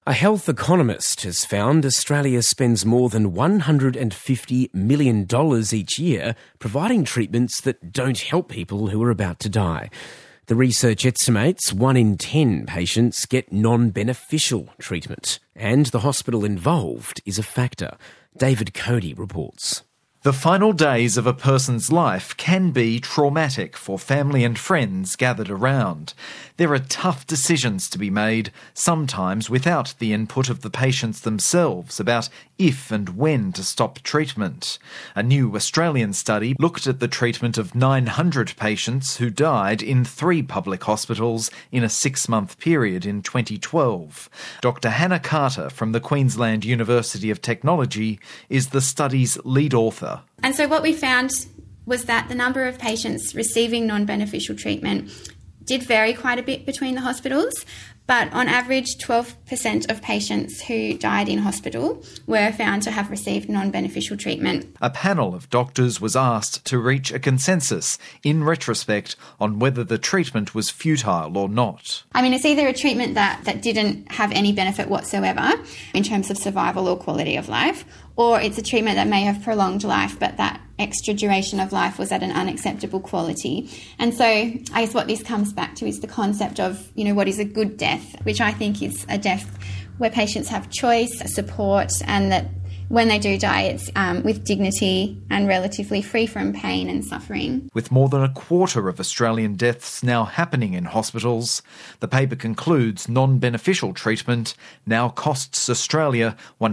A health economist has found Australia spends more than $150 million each year providing treatments that don't help people who are about to die. The research estimates 1 in 10 patients get non-beneficial treatment, and the hospital involved is a factor. David Cody reports. The final days of a person's life can be traumatic for family and friends gathered around. There are tough decisions to be made, sometimes without the input of the patients themselves about if and when to stop treatment. A new Australian study looked at the treatment of 900 patients who died in 3 public hospitals in a 6-month period in 2012. Dr. Hannah Carter from the Queensland University of Technology is the study's lead author. And so what we found was that the number of patients receiving non-beneficial treatment did vary quite a bit between the hospitals, but on average 12% of patients who died in hospital were found to have received non-beneficial treatment. A panel of doctors was asked to reach a consensus in retrospect on whether the treatment was futile or not. I mean, it's either a treatment that didn't have any benefit whatsoever in terms of survival or quality of life, or it's a treatment that may have prolonged life, but that extra duration of life was at an unacceptable quality. And so I guess what this comes back to is the concept of, what is a good death, which I think is a death where patients have choice, support, and that when they do die, it's with dignity and relatively free from pain and suffering. With more than a quarter of Australian deaths now happening in hospitals, the paper concludes non-beneficial treatment now costs Australia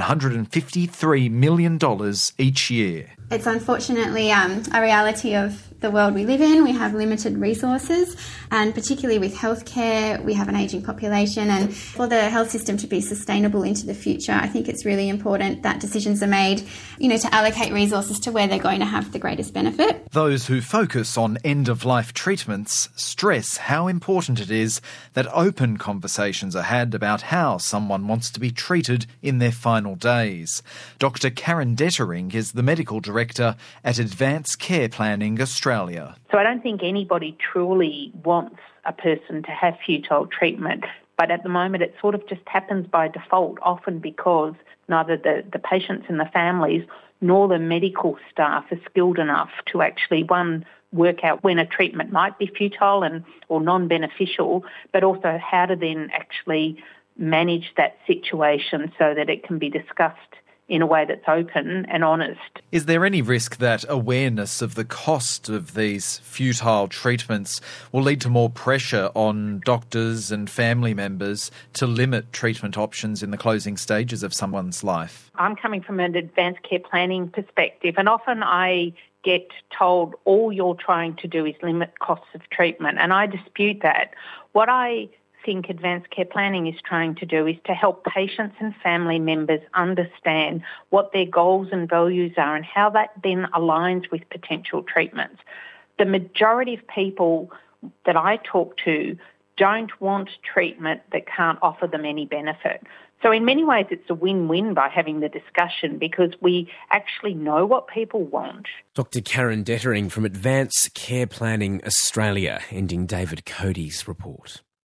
$153 million each year. It's unfortunately a reality of the world we live in. We have limited resources, and particularly with healthcare, we have an ageing population, and for the health system to be sustainable into the future, I think it's really important that decisions are made, to allocate resources to where they're going to have the greatest benefit. Those who focus on end-of-life treatments stress how important it is that open conversations are had about how someone wants to be treated in their final days. Dr. Karen Detering is the medical director at Advanced Care Planning Australia. So I don't think anybody truly wants a person to have futile treatment, but at the moment it sort of just happens by default, often because neither the patients and the families nor the medical staff are skilled enough to actually, one, work out when a treatment might be futile or non-beneficial, but also how to then actually manage that situation so that it can be discussed in a way that's open and honest. Is there any risk that awareness of the cost of these futile treatments will lead to more pressure on doctors and family members to limit treatment options in the closing stages of someone's life? I'm coming from an advanced care planning perspective, and often I get told all you're trying to do is limit costs of treatment, and I dispute that. What I think advanced care planning is trying to do is to help patients and family members understand what their goals and values are and how that then aligns with potential treatments. The majority of people that I talk to don't want treatment that can't offer them any benefit. So in many ways it's a win-win by having the discussion because we actually know what people want. Dr. Karen Detering from Advanced Care Planning Australia, ending David Cody's report.